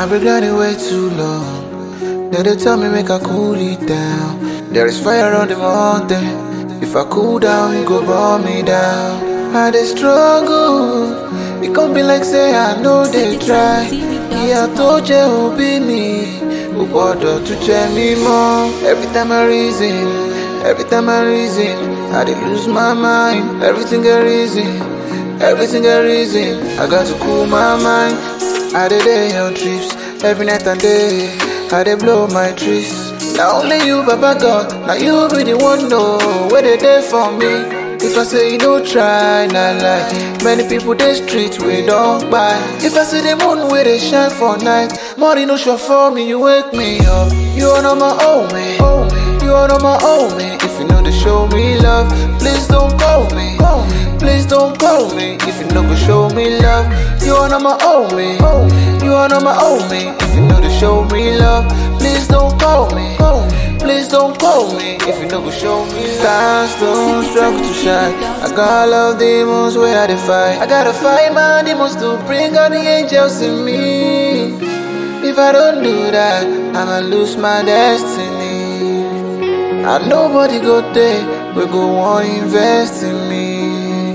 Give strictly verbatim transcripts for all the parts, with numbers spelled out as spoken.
I've been grinding way too long. Now they tell me make I cool it down. There is fire on the mountain. If I cool down, it go burn me down. I dey struggle. It can't be like say I know they try. Yeah, I told you who be me. Who bother to check me more? Every time I reason, every time I reason, I dey lose my mind. Everything get reason, everything get reason. I got to cool my mind. I dey day on trips every night and day. I dey blow my trees. Now only you, Baba God. Now you be the one know where they dey for me. If I say you don't try, nah lie. Many people they street we don't buy. If I say the moon where they shine for night, money no show for me, you wake me up. You are not my homie, you are not my homie. If you know to show me love, please don't call me. Please don't call me. If you know to show me love, you are not my homie, you are not my homie. If you know to show me love, please don't call me. Please don't call me if you know go show me. Stars don't struggle to shine. I got all of demons where I defy. I gotta fight my demons to bring out the angels in me. If I don't do that, I'ma lose my destiny. And nobody go there, we go want invest in me.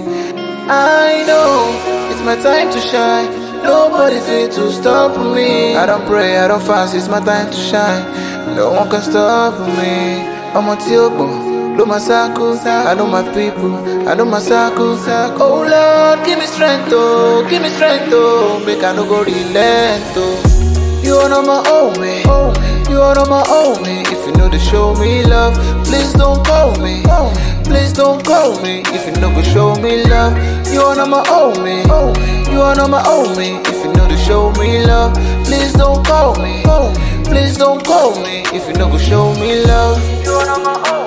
I know it's my time to shine. Nobody fit to stop me. I don't pray, I don't fast, it's my time to shine. No one can stop me. I'm on Tiobo, do my circle. I know my people, I know my circle. Oh Lord, give me strength, oh, give me strength, oh. Make I no go relent, oh. You are not my homie, you are not my homie. If you know to show me love, please don't call me. Please don't call me if you know to show me love. You are not my homie, you are not my homie. If you know to show me love, please don't call me. Please don't call me if you know go show me love. You are not my own.